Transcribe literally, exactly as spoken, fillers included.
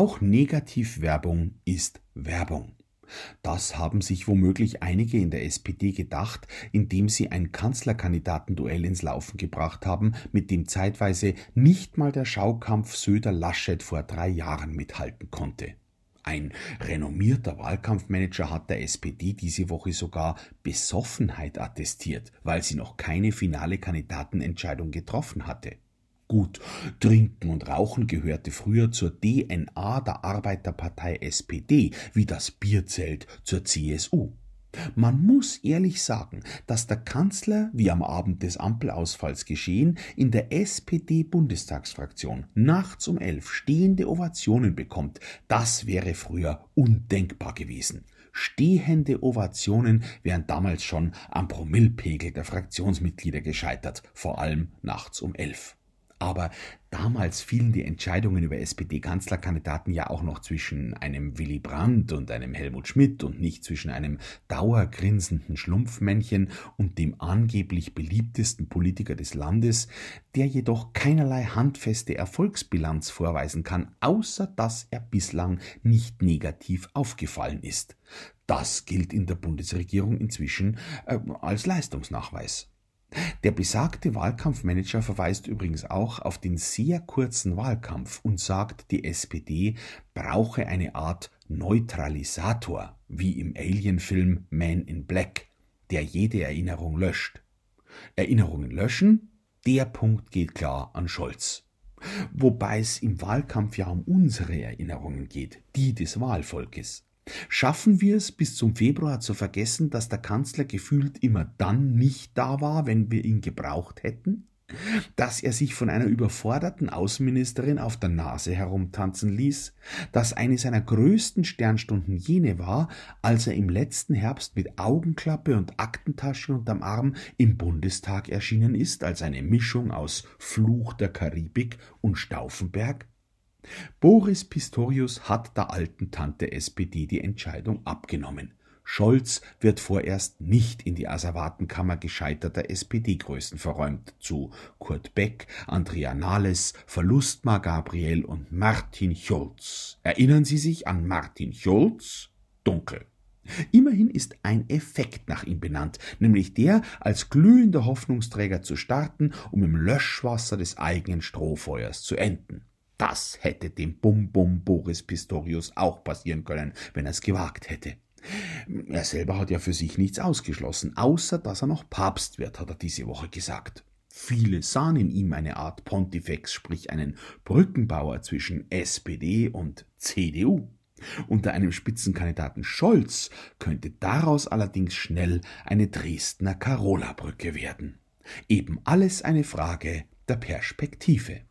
Auch Negativwerbung ist Werbung. Das haben sich womöglich einige in der S P D gedacht, indem sie ein Kanzlerkandidatenduell ins Laufen gebracht haben, mit dem zeitweise nicht mal der Schaukampf Söder-Laschet vor drei Jahren mithalten konnte. Ein renommierter Wahlkampfmanager hat der S P D diese Woche sogar Besoffenheit attestiert, weil sie noch keine finale Kandidatenentscheidung getroffen hatte. Gut, Trinken und Rauchen gehörte früher zur D N A der Arbeiterpartei S P D, wie das Bierzelt zur C S U. Man muss ehrlich sagen, dass der Kanzler, wie am Abend des Ampelausfalls geschehen, in der S P D-Bundestagsfraktion nachts um elf stehende Ovationen bekommt. Das wäre früher undenkbar gewesen. Stehende Ovationen wären damals schon am Promillpegel der Fraktionsmitglieder gescheitert, vor allem nachts um elf. Aber damals fielen die Entscheidungen über S P D-Kanzlerkandidaten ja auch noch zwischen einem Willy Brandt und einem Helmut Schmidt und nicht zwischen einem dauergrinsenden Schlumpfmännchen und dem angeblich beliebtesten Politiker des Landes, der jedoch keinerlei handfeste Erfolgsbilanz vorweisen kann, außer dass er bislang nicht negativ aufgefallen ist. Das gilt in der Bundesregierung inzwischen äh, als Leistungsnachweis. Der besagte Wahlkampfmanager verweist übrigens auch auf den sehr kurzen Wahlkampf und sagt, die S P D brauche eine Art Neutralisator, wie im Alien-Film Man in Black, der jede Erinnerung löscht. Erinnerungen löschen? Der Punkt geht klar an Scholz. Wobei es im Wahlkampf ja um unsere Erinnerungen geht, die des Wahlvolkes. Schaffen wir es bis zum Februar zu vergessen, dass der Kanzler gefühlt immer dann nicht da war, wenn wir ihn gebraucht hätten? Dass er sich von einer überforderten Außenministerin auf der Nase herumtanzen ließ? Dass eine seiner größten Sternstunden jene war, als er im letzten Herbst mit Augenklappe und Aktentasche unterm Arm im Bundestag erschienen ist, als eine Mischung aus Fluch der Karibik und Stauffenberg? Boris Pistorius hat der alten Tante S P D die Entscheidung abgenommen. Scholz wird vorerst nicht in die Asservatenkammer gescheiterter S P D-Größen verräumt, zu Kurt Beck, Andrea Nahles, Verlustmar Gabriel und Martin Schulz. Erinnern Sie sich an Martin Schulz? Dunkel. Immerhin ist ein Effekt nach ihm benannt, nämlich der, als glühender Hoffnungsträger zu starten, um im Löschwasser des eigenen Strohfeuers zu enden. Das hätte dem Bum-Bum Boris Pistorius auch passieren können, wenn er es gewagt hätte. Er selber hat ja für sich nichts ausgeschlossen, außer dass er noch Papst wird, hat er diese Woche gesagt. Viele sahen in ihm eine Art Pontifex, sprich einen Brückenbauer zwischen S P D und C D U. Unter einem Spitzenkandidaten Scholz könnte daraus allerdings schnell eine Dresdner Karola-Brücke werden. Eben alles eine Frage der Perspektive.